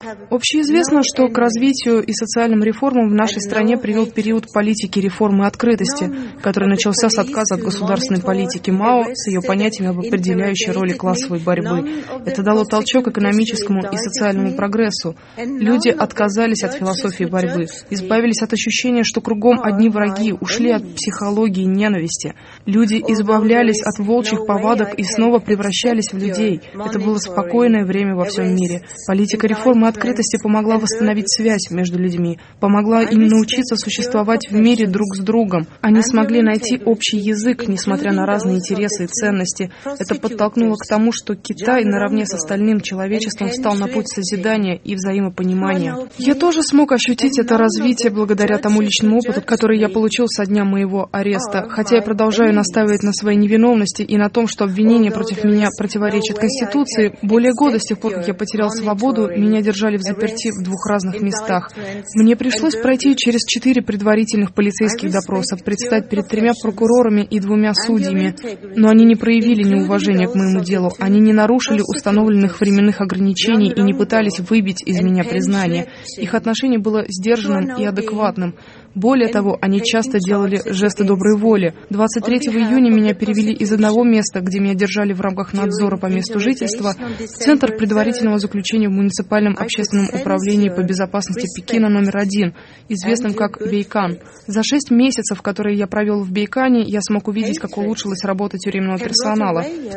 Общеизвестно, что к развитию и социальным реформам в нашей стране привел период политики реформы и открытости, который начался с отказа от государственной политики Мао с ее понятиями об определяющей роли классовой борьбы. Это дало толчок экономическому и социальному прогрессу. Люди отказались от философии борьбы, избавились от ощущения, что кругом одни враги, ушли от психологии ненависти. Люди избавлялись от волчьих повадок и снова превращались в людей. Это было спокойное время во всем мире. Политика реформы и открытости помогла восстановить связь между людьми, помогла им научиться существовать в мире друг с другом. Они смогли найти общий язык, несмотря на разные интересы и ценности. Это подтолкнуло к тому, что Китай наравне с остальным человечеством встал на путь созидания и взаимопонимания. Я тоже смог ощутить это развитие благодаря тому личному опыту, который я получил со дня моего ареста. Хотя я продолжаю настаивать на своей невиновности и на том, что обвинения против меня противоречат Конституции, более года с тех пор, как я потерял свободу, меня держали в заперти в 2 разных местах. Мне пришлось пройти через 4 предварительных полицейских допроса, предстать перед 3 прокурорами и 2 судьями. Но они не проявили неуважения к моему делу, они не нарушили установленных временных ограничений и не пытались выбить из меня признание. Их отношение было сдержанным и адекватным. Более того, они часто делали жесты доброй воли. 23 июня меня перевели из одного места, где меня держали в рамках надзора по месту жительства, в Центр предварительного заключения в муниципальном общественном управлении по безопасности Пекина номер 1, известным как Бейкан. За 6 месяцев, которые я провел в Бейкане, я смог увидеть, как улучшилась работа тюремного персонала. В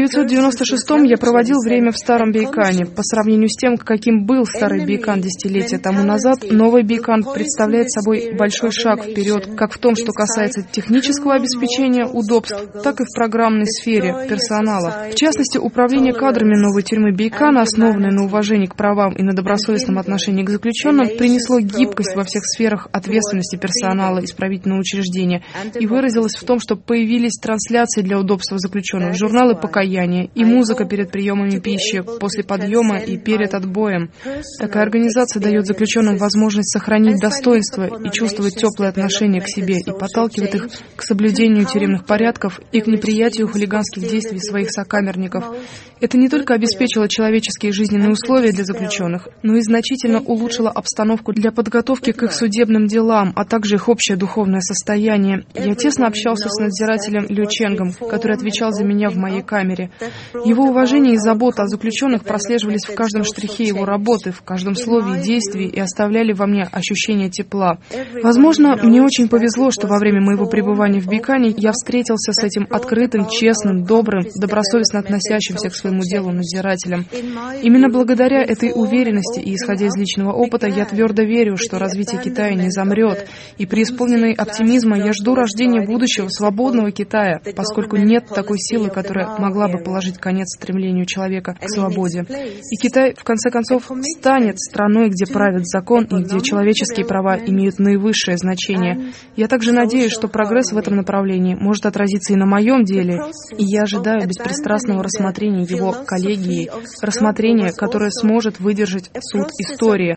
1996-м я проводил время в старом Бейкане. По сравнению с тем, каким был старый Бейкан десятилетия тому назад, новый Бейкан представляет собой большой шаг вперед, как в том, что касается технического обеспечения удобств, так и в программной сфере персонала. В частности, управление кадрами новой тюрьмы Бейкана, основанное на уважении к правам и на добросовестном отношении к заключенным, принесло гибкость во всех сферах ответственности персонала исправительного учреждения и выразилось в том, что появились трансляции для удобства заключенных, журналы покаяния и музыка перед приемами пищи, после подъема и перед отбоем. Такая организация дает заключенным возможность сохранить достоинство и чувствовать теплое отношение к себе и подталкивает их к соблюдению тюремных порядков и к неприятию хулиганских действий своих сокамерников. Это не только обеспечило человеческие жизненные условия для заключенных, но и значительно улучшило обстановку для подготовки к их судебным делам, а также их общее духовное состояние. Я тесно общался с надзирателем Лю Ченгом, который отвечал за меня в моей камере. Его уважение и забота о заключенных прослеживались в каждом штрихе его работы, в каждом слове и действии и оставляли во мне ощущение тепла. Возможно, мне очень повезло, что во время моего пребывания в Бейкане я встретился с этим открытым, честным, добрым, добросовестно относящимся к своему делу надзирателем. Именно благодаря этой уверенности и исходя из личного опыта, я твердо верю, что развитие Китая не замрет, и преисполненный оптимизма я жду рождения будущего свободного Китая, поскольку нет такой силы, которая могла бы положить конец стремлению человека к свободе. И Китай, в конце концов, станет страной, где правит закон и где человеческие права имеют наивысшее значение. Я также надеюсь, что прогресс в этом направлении может отразиться и на моем деле, и я ожидаю беспристрастного рассмотрения его коллегией, рассмотрения, которое сможет выдержать суд истории.